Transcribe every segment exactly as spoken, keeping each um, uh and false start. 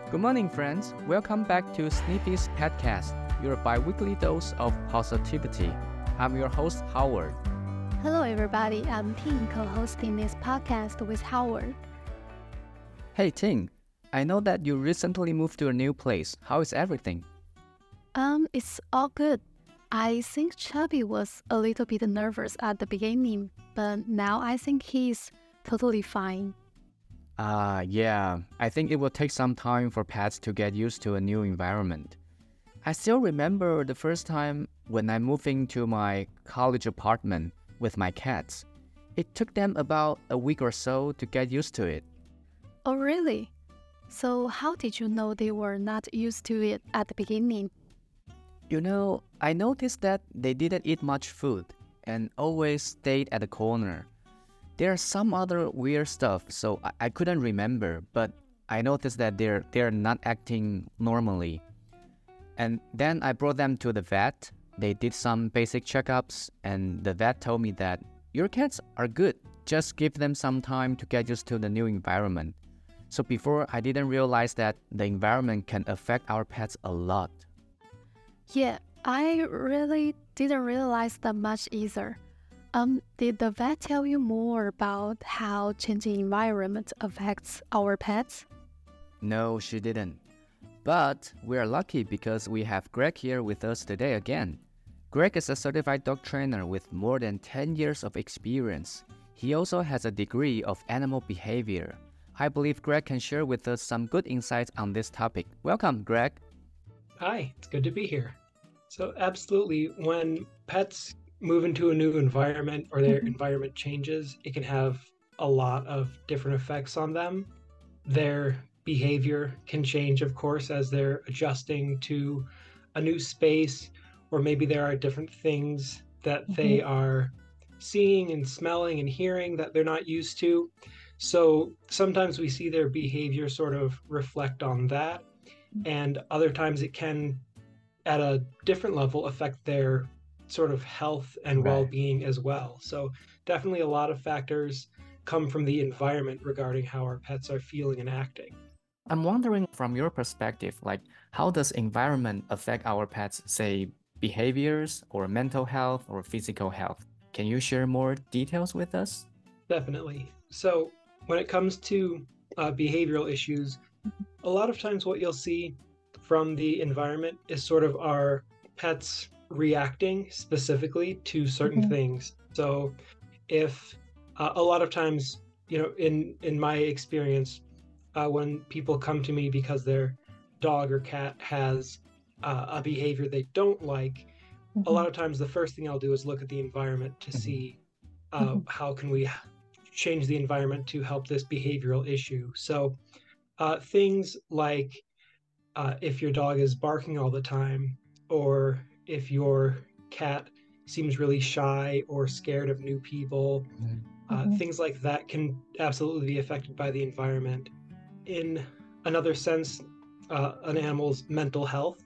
Good morning, friends. Welcome back to Snippy's Podcast, your bi-weekly dose of positivity. I'm your host, Howard. Hello, everybody. I'm Ting, co-hosting this podcast with Howard. Hey, Ting. I know that you recently moved to a new place. How is everything? Um, it's all good. I think Chubby was a little bit nervous at the beginning, but now I think he's totally fine. Ah, uh, yeah. I think it will take some time for pets to get used to a new environment. I still remember the first time when I moved into my college apartment with my cats. It took them about a week or so to get used to it. Oh, really? So how did you know they were not used to it at the beginning? You know, I noticed that they didn't eat much food and always stayed at the corner. There's some other weird stuff, so I, I couldn't remember, but I noticed that they're they're not acting normally. And then I brought them to the vet. They did some basic checkups, and the vet told me that your cats are good. Just give them some time to get used to the new environment. So before, I didn't realize that the environment can affect our pets a lot. Yeah, I really didn't realize that much either. Um, did the vet tell you more about how changing environment affects our pets? No, she didn't. But we are lucky because we have Greg here with us today again. Greg is a certified dog trainer with more than ten years of experience. He also has a degree of animal behavior. I believe Greg can share with us some good insights on this topic. Welcome, Greg. Hi, it's good to be here. So absolutely, when pets move into a new environment or their environment changes, it can have a lot of different effects on them. Their behavior can change, of course, as they're adjusting to a new space, or maybe there are different things that mm-hmm. they are seeing and smelling and hearing that they're not used to. So sometimes we see their behavior sort of reflect on that, and other times it can, at a different level, affect their sort of health and right. well-being as well. So definitely a lot of factors come from the environment regarding how our pets are feeling and acting. I'm wondering from your perspective, like how does environment affect our pets, say behaviors or mental health or physical health? Can you share more details with us? Definitely. So when it comes to uh, behavioral issues, a lot of times what you'll see from the environment is sort of our pets reacting specifically to certain mm-hmm. things. So if uh, a lot of times, you know, in, in my experience, uh, when people come to me because their dog or cat has uh, a behavior they don't like, mm-hmm. a lot of times the first thing I'll do is look at the environment to mm-hmm. see uh, mm-hmm. how can we change the environment to help this behavioral issue. So uh, things like uh, if your dog is barking all the time, or if your cat seems really shy or scared of new people, mm-hmm. uh, things like that can absolutely be affected by the environment. In another sense, uh, an animal's mental health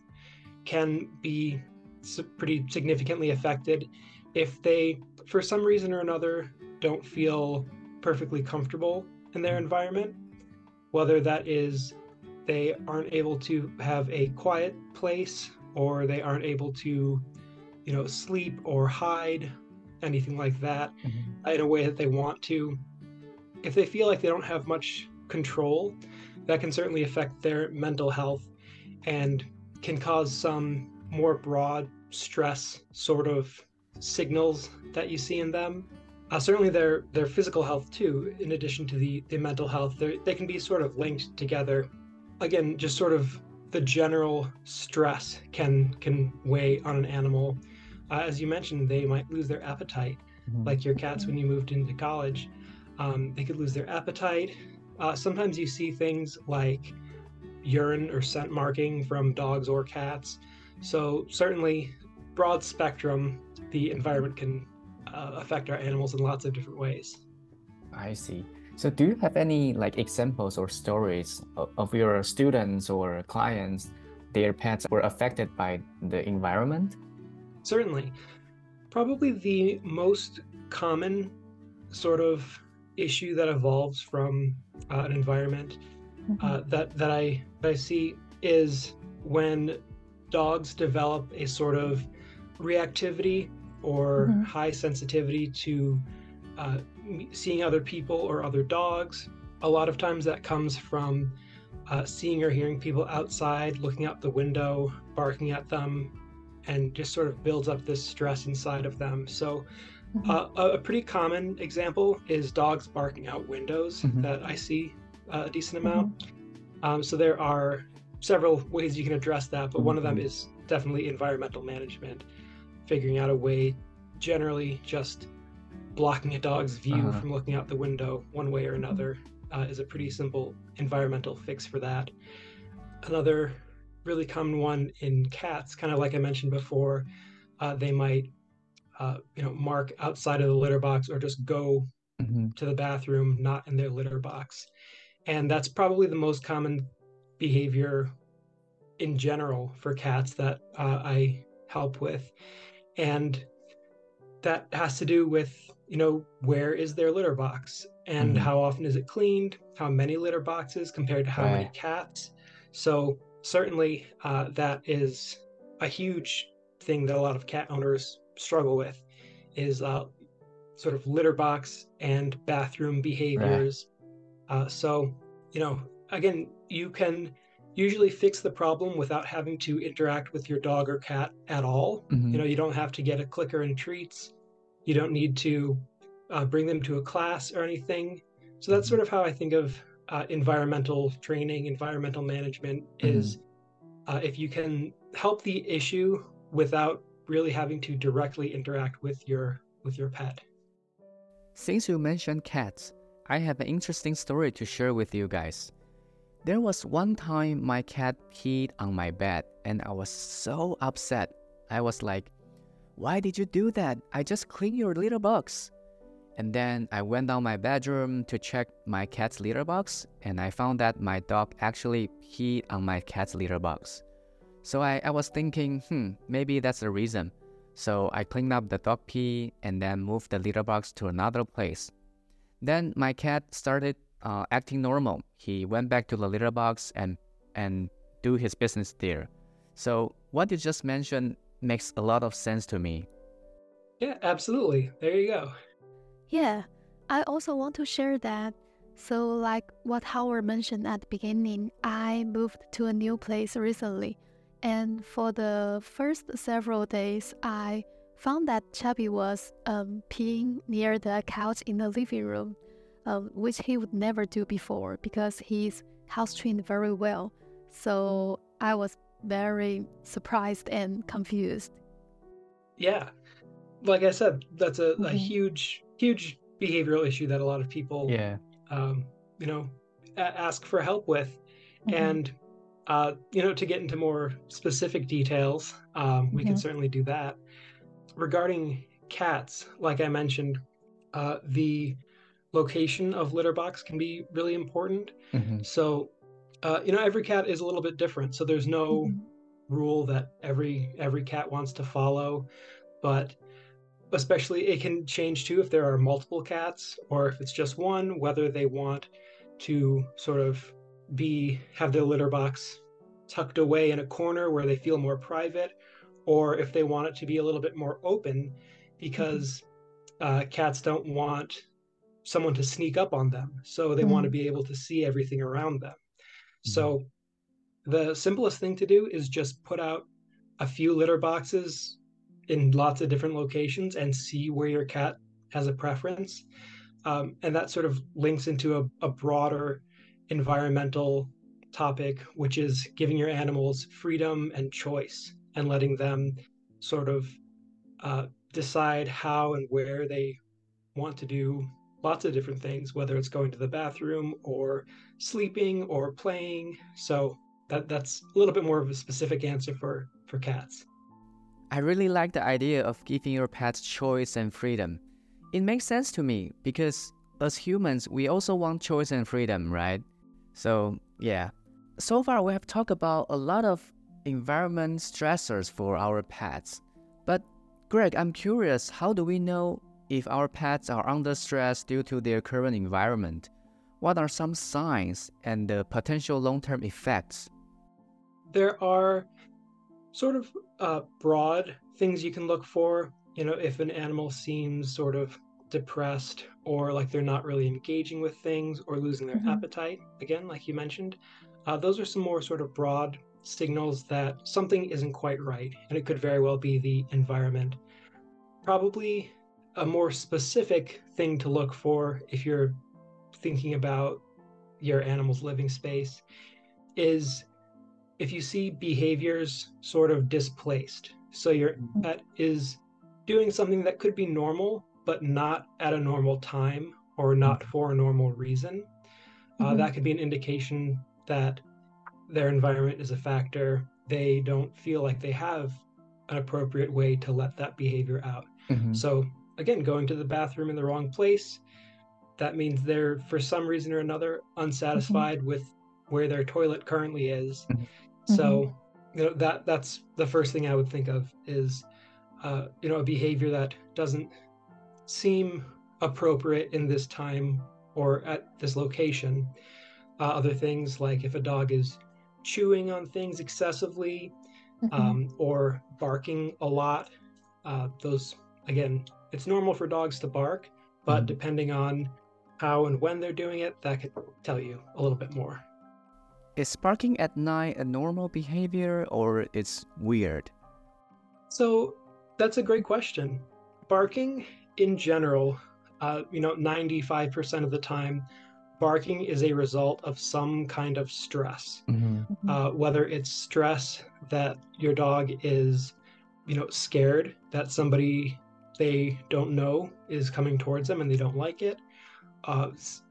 can be pretty significantly affected if they, for some reason or another, don't feel perfectly comfortable in their environment, whether that is they aren't able to have a quiet place, or they aren't able to, you know, sleep or hide, anything like that, mm-hmm. in a way that they want to. If they feel like they don't have much control, that can certainly affect their mental health and can cause some more broad stress sort of signals that you see in them. Uh, certainly their their physical health too, in addition to the, the mental health, they can be sort of linked together. Again, just sort of the general stress can can weigh on an animal. Uh, as you mentioned, they might lose their appetite, mm-hmm. like your cats when you moved into college. Um, they could lose their appetite. Uh, sometimes you see things like urine or scent marking from dogs or cats. So certainly, broad spectrum, the environment can uh, affect our animals in lots of different ways. I see. So do you have any like examples or stories of, of your students or clients, their pets were affected by the environment? Certainly. Probably the most common sort of issue that evolves from uh, an environment uh, that that I that I see is when dogs develop a sort of reactivity or Mhm. high sensitivity to uh, seeing other people or other dogs. A lot of times that comes from uh, seeing or hearing people outside, looking out the window, barking at them, and just sort of builds up this stress inside of them. So, Mhm. uh, a, a pretty common example is dogs barking out windows Mhm. that I see uh, a decent Mhm. amount. Um, so, there are several ways you can address that, but one of them Mhm. is definitely environmental management, figuring out a way, generally just blocking a dog's view Uh-huh. from looking out the window one way or Mhm. another uh, is a pretty simple environmental fix for that. Another really common one in cats, kind of like I mentioned before, uh, they might uh, you know mark outside of the litter box or just go Mhm. to the bathroom not in their litter box, and that's probably the most common behavior in general for cats that uh, I help with, and that has to do with you know where is their litter box and Mhm. how often is it cleaned, how many litter boxes compared to how many Right. cats. So certainly uh, that is a huge thing that a lot of cat owners struggle with is uh, sort of litter box and bathroom Right. behaviors. Uh, so you know again, you can usually fix the problem without having to interact with your dog or cat at all. You know Mhm. you don't have to get a clicker and treats, you don't need to uh, bring them to a class or anything. So that's Mhm. sort of how I think of uh, environmental training, environmental management Mhm. is uh, if you can help the issue without really having to directly interact with your with your pet. Since you mentioned cats, I have an interesting story to share with you guys. There was one time my cat peed on my bed and I was so upset. I was like, "Why did you do that? I just cleaned your litter box." And then I went down my bedroom to check my cat's litter box and I found that my dog actually peed on my cat's litter box. So I, I was thinking, hmm, maybe that's the reason. So I cleaned up the dog pee and then moved the litter box to another place. Then my cat started uh, acting normal. He went back to the litter box and and do his business there. So what you just mentioned makes a lot of sense to me. Yeah, absolutely. There you go. Yeah, I also want to share that. So, like what Howard mentioned at the beginning, I moved to a new place recently. And for the first several days, I found that Chubby was um, peeing near the couch in the living room, um, which he would never do before because he's house trained very well. So, I was very surprised and confused. Yeah, like I said, that's a, a Mhm. huge, huge behavioral issue that a lot of people, Yeah. um, you know, a- ask for help with. Mhm. And, uh, you know, to get into more specific details, um, we can Mhm. certainly do that. Regarding cats, like I mentioned, uh, the location of litter box can be really important. Mm-hmm. So, uh, you know, every cat is a little bit different. So there's no Mhm. rule that every every cat wants to follow, but especially it can change too if there are multiple cats or if it's just one, whether they want to sort of be have their litter box tucked away in a corner where they feel more private, or if they want it to be a little bit more open Mhm. because uh, cats don't want someone to sneak up on them, so they want to Mhm. be able to see everything around them. Mm-hmm. So the simplest thing to do is just put out a few litter boxes in lots of different locations and see where your cat has a preference. Um, and that sort of links into a, a broader environmental topic, which is giving your animals freedom and choice and letting them sort of uh, decide how and where they want to do lots of different things, whether it's going to the bathroom or sleeping or playing. So that that's a little bit more of a specific answer for for cats. I really like the idea of giving your pets choice and freedom. It makes sense to me because as humans, we also want choice and freedom, right? So, yeah. So far, we have talked about a lot of environment stressors for our pets. But, Greg, I'm curious, how do we know if our pets are under stress due to their current environment? what are some signs and the potential long-term effects? There are sort of uh, broad things you can look for. You know, if an animal seems sort of depressed or like they're not really engaging with things or losing their Mm-hmm. appetite, again, like you mentioned, uh, those are some more sort of broad signals that something isn't quite right, and it could very well be the environment. Probably a more specific thing to look for if you're thinking about your animal's living space is if you see behaviors sort of displaced. So your pet is doing something that could be normal, but not at a normal time or not for a normal reason. Uh, Mhm. that could be an indication that their environment is a factor. They don't feel like they have an appropriate way to let that behavior out. Mhm. So again, going to the bathroom in the wrong place, that means they're, for some reason or another, unsatisfied with where their toilet currently is. Mhm. So, you know, that that's the first thing I would think of is, uh, you know, a behavior that doesn't seem appropriate in this time or at this location. Uh, other things like if a dog is chewing on things excessively, um, or barking a lot, uh, those, again, it's normal for dogs to bark, but Mhm. depending on how and when they're doing it, that could tell you a little bit more. Is barking at night a normal behavior or it's weird? So that's a great question. Barking in general, uh, you know, ninety-five percent of the time, barking is a result of some kind of stress. Uh, whether it's stress that your dog is, you know, scared that somebody they don't know is coming towards them and they don't like it, uh,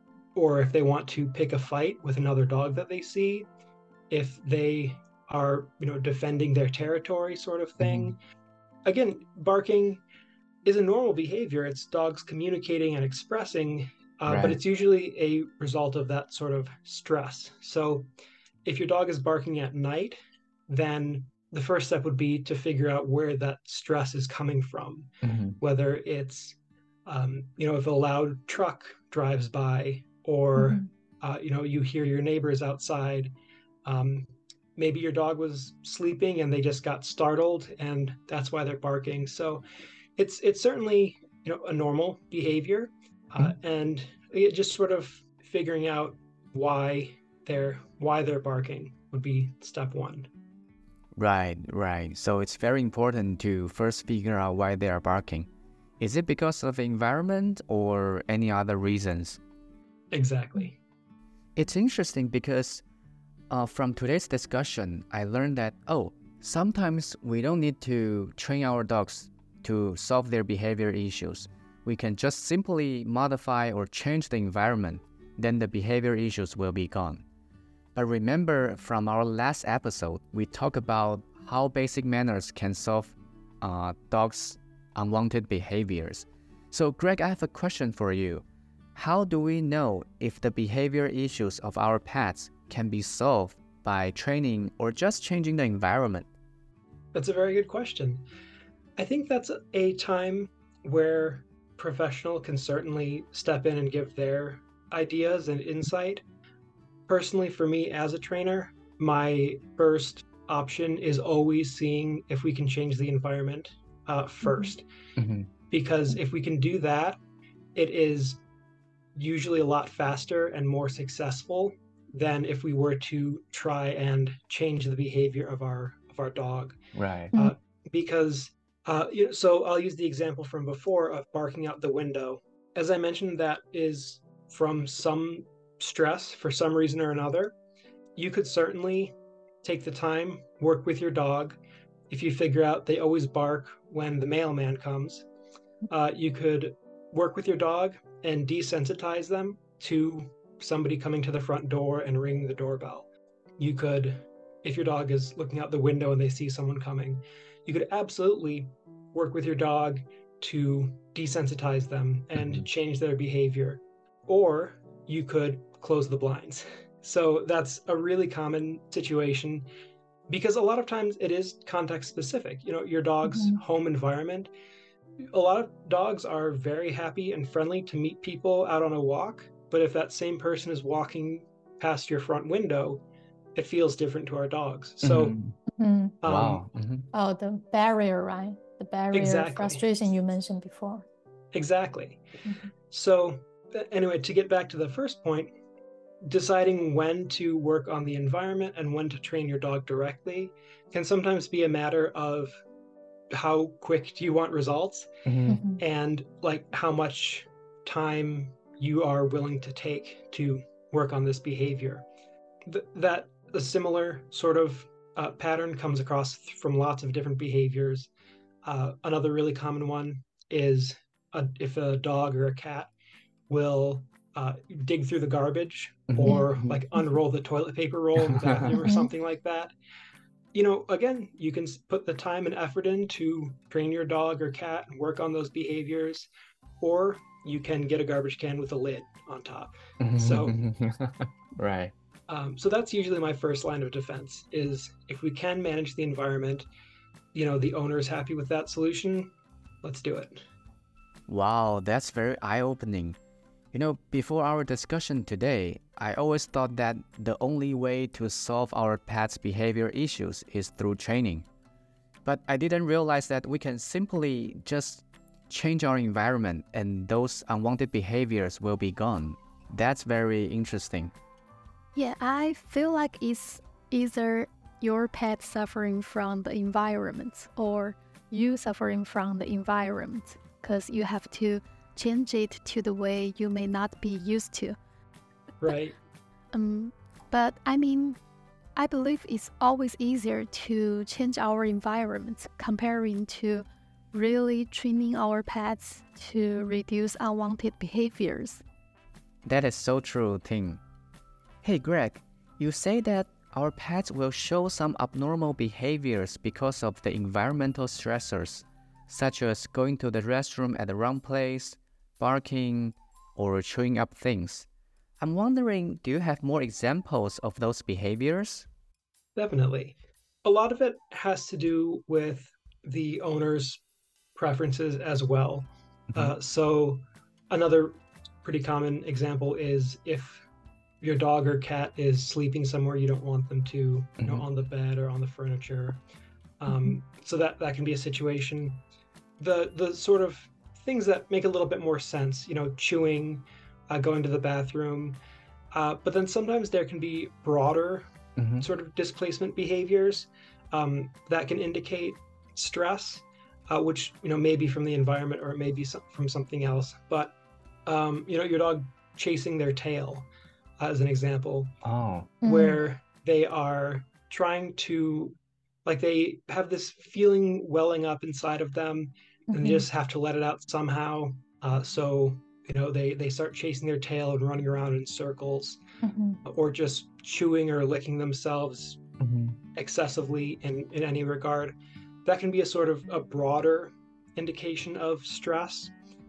or if they want to pick a fight with another dog that they see, if they are, you know, defending their territory sort of thing. Again, barking is a normal behavior. It's dogs communicating and expressing, uh, but Right. it's usually a result of that sort of stress. So if your dog is barking at night, then the first step would be to figure out where that stress is coming from, Mhm. whether it's, um, you know, if a loud truck drives by or, uh, you know, you hear your neighbors outside. Um, maybe your dog was sleeping and they just got startled and that's why they're barking. So it's it's certainly, you know, a normal behavior, uh, and it just sort of figuring out why they're why they're barking would be step one. Right, right. So it's very important to first figure out why they are barking. Is it because of the environment or any other reasons? Exactly. It's interesting because uh, from today's discussion, I learned that, oh, sometimes we don't need to train our dogs to solve their behavior issues. We can just simply modify or change the environment, then the behavior issues will be gone. But remember from our last episode, we talked about how basic manners can solve uh, dogs' unwanted behaviors. So, Greg, I have a question for you. How do we know if the behavior issues of our pets can be solved by training or just changing the environment? That's a very good question. I think that's a time where professional can certainly step in and give their ideas and insight. Personally, for me as a trainer, my first option is always seeing if we can change the environment uh, first. Mhm. Because if we can do that, it is usually a lot faster and more successful than if we were to try and change the behavior of our of our dog. Right. Uh, because uh, you know, so I'll use the example from before of barking out the window. As I mentioned, that is from some stress for some reason or another. You could certainly take the time, work with your dog. If you figure out they always bark when the mailman comes, uh, you could work with your dog and desensitize them to somebody coming to the front door and ringing the doorbell. You could, if your dog is looking out the window and they see someone coming, you could absolutely work with your dog to desensitize them and Mhm. change their behavior. Or you could close the blinds. So that's a really common situation because a lot of times it is context specific. You know, your dog's home environment. A lot of dogs are very happy and friendly to meet people out on a walk, but if that same person is walking past your front window, it feels different to our dogs. So, Mhm. Mhm. um, Wow. Mhm. Oh, the barrier, right? The barrier Exactly. frustration you mentioned before. exactly. Mhm. So, uh, anyway, to get back to the first point, deciding when to work on the environment and when to train your dog directly can sometimes be a matter of how quick do you want results Mhm. Mhm. and like how much time you are willing to take to work on this behavior. Th- that a similar sort of uh, pattern comes across from lots of different behaviors. Uh, another really common one is a, if a dog or a cat will uh, dig through the garbage Mhm. or Mhm. like unroll the toilet paper roll in the bathroom or Mhm. something like that. You know, again, you can s- put the time and effort in to train your dog or cat and work on those behaviors, or you can get a garbage can with a lid on top. So, Right. um, so that's usually my first line of defense is if we can manage the environment, you know, the owner is happy with that solution, let's do it. Wow, that's very eye-opening. You know, before our discussion today, I always thought that the only way to solve our pet's behavior issues is through training. But I didn't realize that we can simply just change our environment and those unwanted behaviors will be gone. That's very interesting. Yeah, I feel like it's either your pet suffering from the environment or you suffering from the environment because you have to change it to the way you may not be used to. Right. Um, but I mean, I believe it's always easier to change our environment comparing to really training our pets to reduce unwanted behaviors. That is so true, Ting. Hey Greg, you say that our pets will show some abnormal behaviors because of the environmental stressors, such as going to the restroom at the wrong place, barking, or chewing up things. I'm wondering, do you have more examples of those behaviors? Definitely. A lot of it has to do with the owner's preferences as well. Mhm. Uh, so, another pretty common example is if your dog or cat is sleeping somewhere you don't want them to, you know, Mhm. on the bed or on the furniture. Mhm. Um, so that that can be a situation. The the sort of things that make a little bit more sense, you know, chewing, uh, going to the bathroom, uh, but then sometimes there can be broader Mhm. sort of displacement behaviors um, that can indicate stress, uh, which you know may be from the environment or it may be some, from something else. But um, you know, your dog chasing their tail, uh, as an example, Oh. Mm. where they are trying to, like, they have this feeling welling up inside of them, and they Mhm. just have to let it out somehow. Uh, so you know, they they start chasing their tail and running around in circles Mhm. or just chewing or licking themselves Mhm. excessively in, in any regard. That can be a sort of a broader indication of stress.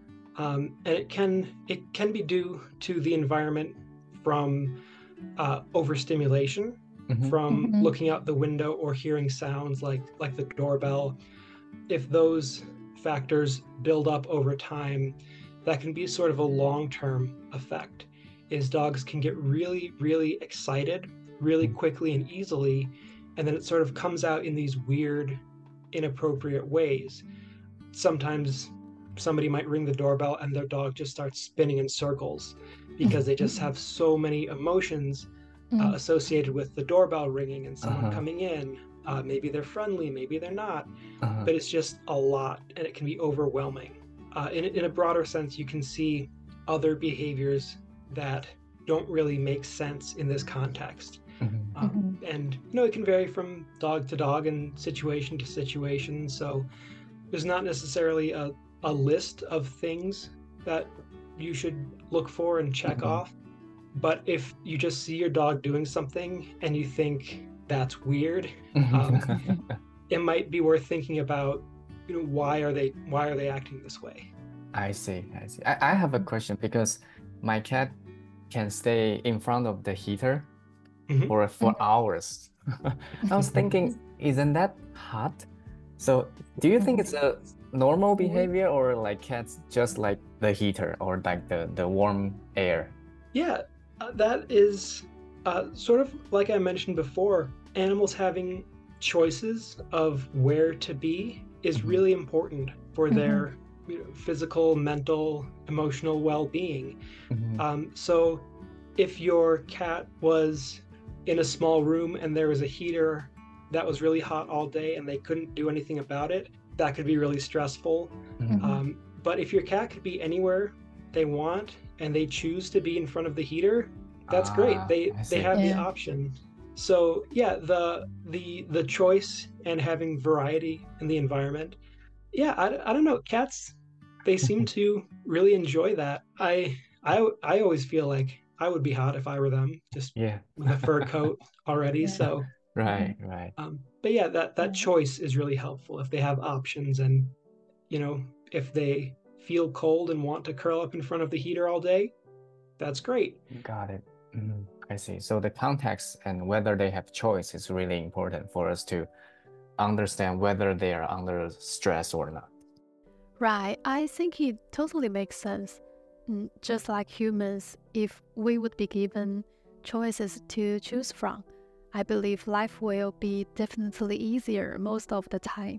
Um, and it can it can be due to the environment from uh, overstimulation, Mhm. from Mhm. looking out the window or hearing sounds like like the doorbell. If those factors build up over time, that can be sort of a long-term effect. Is dogs can get really, really excited really quickly and easily, and then it sort of comes out in these weird, inappropriate ways. Sometimes somebody might ring the doorbell and their dog just starts spinning in circles because they just have so many emotions uh, Mm. associated with the doorbell ringing and someone Uh-huh. coming in. Uh, maybe they're friendly, maybe they're not, Uh-huh. but it's just a lot and it can be overwhelming. Uh, in, in a broader sense, you can see other behaviors that don't really make sense in this context. Mhm. Um, and you know, it can vary from dog to dog and situation to situation. So there's not necessarily a, a list of things that you should look for and check Mhm. off. But if you just see your dog doing something and you think that's weird, um, it might be worth thinking about, you know, why are they why are they acting this way? I see, I see. I, I have a question because my cat can stay in front of the heater Mhm. for for hours. I was thinking, isn't that hot? So, do you think it's a normal behavior or like cats just like the heater or like the, the warm air? Yeah, uh, that is uh, sort of like I mentioned before, animals having choices of where to be is Mhm. really important for Mm-hmm. their you know, physical, mental, emotional well being. Mhm. Um, so if your cat was in a small room and there was a heater that was really hot all day and they couldn't do anything about it, that could be really stressful. Mhm. Mm-hmm. Um, but if your cat could be anywhere they want and they choose to be in front of the heater, that's great. Ah, They I they see. have the Yeah. option. So yeah, the the the choice and having variety in the environment. Yeah, I, I don't know. Cats, they seem to really enjoy that. I I I always feel like I would be hot if I were them, just Yeah. with a fur coat already. Yeah. So, Mm-hmm. Right, right. um, but yeah, that that Yeah. choice is really helpful if they have options, and you know, if they feel cold and want to curl up in front of the heater all day, that's great. Got it. Mhm. I see. So the context and whether they have choice is really important for us to understand whether they are under stress or not. Right. I think it totally makes sense. Mm, Just like humans, if we would be given choices to choose from, I believe life will be definitely easier most of the time.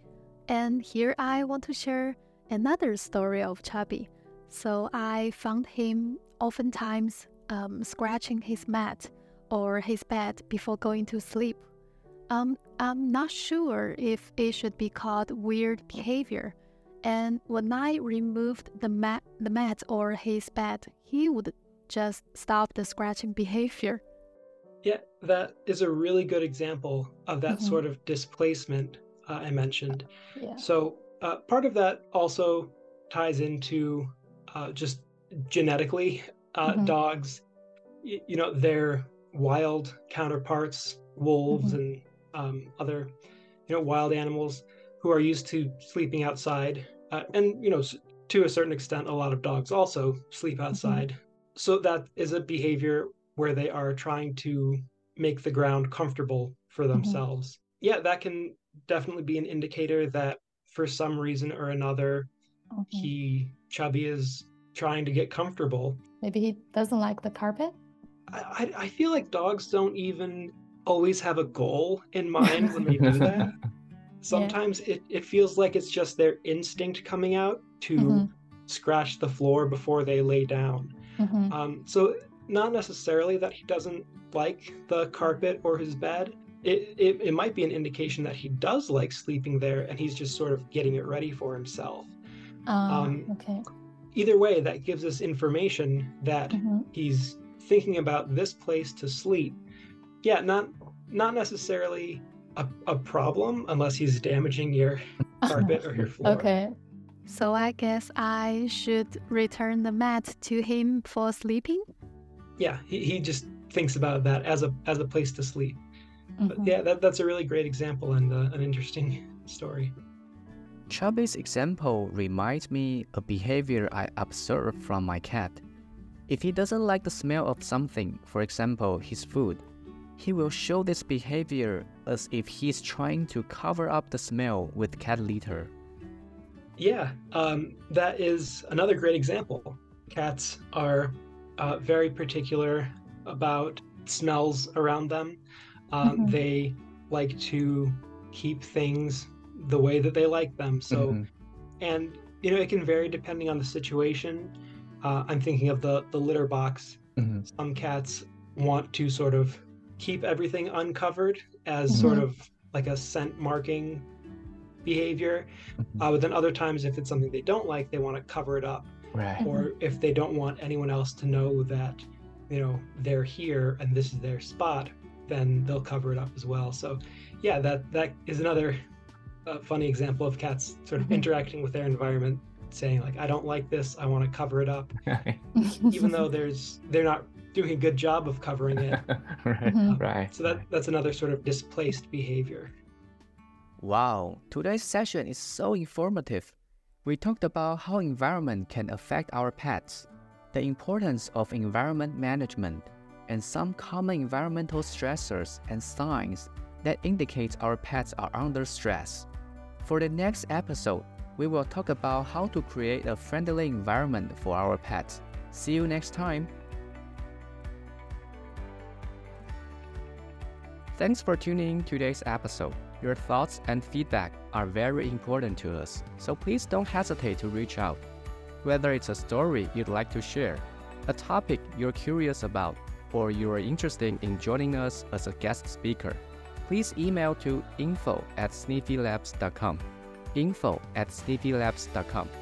And here I want to share another story of Chubby. So I found him oftentimes um, scratching his mat or his bed before going to sleep. Um, I'm not sure if it should be called weird behavior. And when I removed the mat, the mat or his bed, he would just stop the scratching behavior. Yeah, that is a really good example of that Mm-hmm. sort of displacement uh, I mentioned. Yeah. So, uh, part of that also ties into uh, just genetically, uh, Mm-hmm. dogs, y- you know, their wild counterparts, wolves Mm-hmm. and um, other, you know, wild animals who are used to sleeping outside. Uh, and, you know, s- to a certain extent, a lot of dogs also sleep Mm-hmm. outside. So, that is a behavior where they are trying to make the ground comfortable for Mm-hmm. themselves. Yeah, that can definitely be an indicator that for some reason or another, Mm-hmm. he, Chubby, is trying to get comfortable. Maybe he doesn't like the carpet. I, I feel like dogs don't even always have a goal in mind when they do that. Yeah. Sometimes it, it feels like it's just their instinct coming out Mm-hmm. to scratch the floor before they lay down. Mm-hmm. Um, so not necessarily that he doesn't like the carpet or his bed. It, it, it might be an indication that he does like sleeping there and he's just sort of getting it ready for himself. Ah, Um, okay. Either way, that gives us information that Mm-hmm. he's thinking about this place to sleep. Yeah, not not necessarily a, a problem unless he's damaging your carpet or your floor. Okay. So I guess I should return the mat to him for sleeping? Yeah, he, he just thinks about that as a as a place to sleep. But Mm-hmm. yeah, that, that's a really great example and uh, an interesting story. Chubby's example reminds me of behavior I observed from my cat. If he doesn't like the smell of something, for example, his food, he will show this behavior as if he's trying to cover up the smell with cat litter. Yeah, um, that is another great example. Cats are uh, very particular about smells around them. Um, Mm-hmm. they like to keep things the way that they like them. So, Mhm. and you know, it can vary depending on the situation. Uh, I'm thinking of the the litter box. Mhm. Some cats want to sort of keep everything uncovered as sort Mhm. of like a scent marking behavior. Mhm. Uh, but then other times, if it's something they don't like, they want to cover it up. Right. Or if they don't want anyone else to know that, you know, they're here and this is their spot, then they'll cover it up as well. So, yeah, that that is another uh, funny example of cats sort of Mhm. interacting with their environment, saying like, "I don't like this. I want to cover it up," even though there's they're not doing a good job of covering it. Right. Mhm. Right. So that right. that's another sort of displaced behavior. Wow, today's session is so informative. We talked about how environment can affect our pets, the importance of environment management, and some common environmental stressors and signs that indicate our pets are under stress. For the next episode, we will talk about how to create a friendly environment for our pets. See you next time. Thanks for tuning in to today's episode. Your thoughts and feedback are very important to us, so please don't hesitate to reach out. Whether it's a story you'd like to share, a topic you're curious about, or you are interested in joining us as a guest speaker, please email to info at sniffylabs dot com. info at sniffylabs dot com.